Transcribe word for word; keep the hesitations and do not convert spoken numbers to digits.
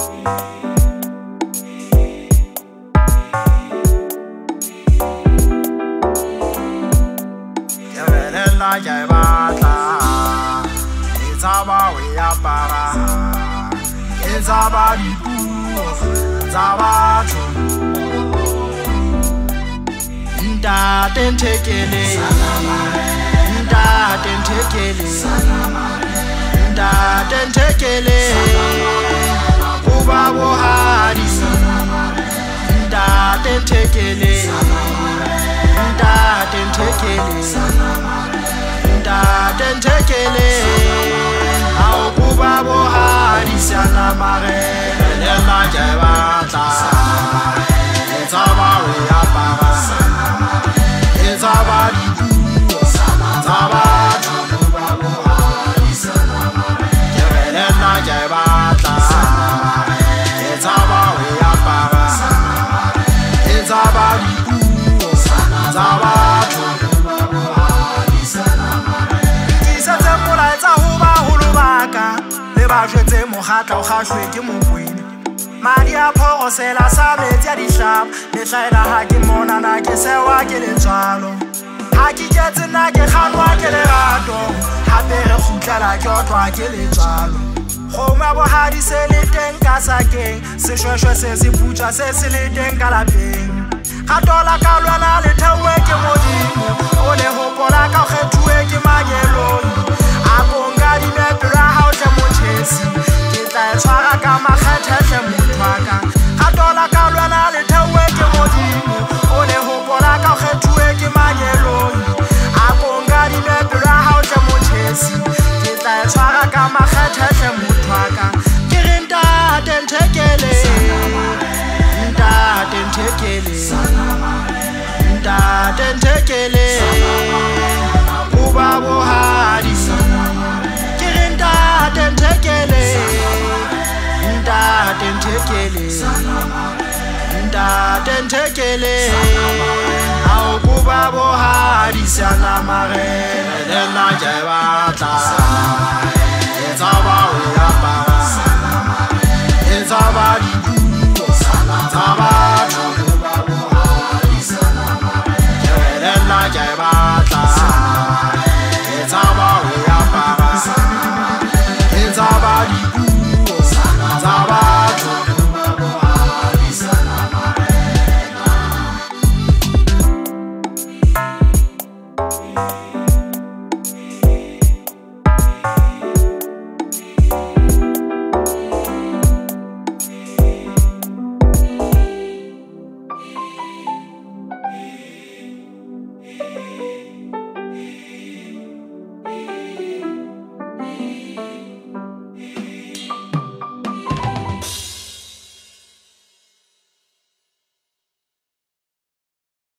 Ya batla Ezaba we apara Ezaba dipuo Ezaba tu Ntate ntekele Ntate ntekele Ntate ntekele Uba bohadi Ntate ntekele Ntate ntekele Ntate ntekele Ao kuba bohadi Siana marele Lena jebatla Ezaba we apara Ezaba dipuo Ezaba tuba bohadi Siana marele Lena jebatla Ezaba we apara Ezaba dipuo Ezaba tuba bohadi ba jwetse mogata o gashwe ke mokwene madi a phogosela sa metsi a dihlapa le hlaela ha ke monana ke sewa ke letswalo ha ke ketse nna ke kganwa ke lerato hape re kgutlela ke otlwa ke letswalo kgomo ya bohadi se le teng ka sakeng seshweshwe se se putša se se le teng ka lapeng gatola ka lwana le theowe ke modimo o le hopola ka o kgethuwe ke manyelong a konga dinepelo a hao tle motšhesi ke tla e tshwara ka makgethehle mothwaka gatola ka lwana le theowe ke modimo o le hopola ka o kgethuwe ke manyelong a konga dinepelo a hao tle motšhesi ke tla e tshwara ka makgethehle mothwaka ke re ntate nthekele Ntate ntekele Ntate ntekele Kuba bohadi Ke re ntate ntekele Ntate ntekele Ntate ntekele Ao kuba bohadi Siana marele Lena jebatla Ezaba we apara Ezaba dipuo Ezaba tuba bohadi Siana marele Lena jebatla Ezaba we apara Ezaba dipuo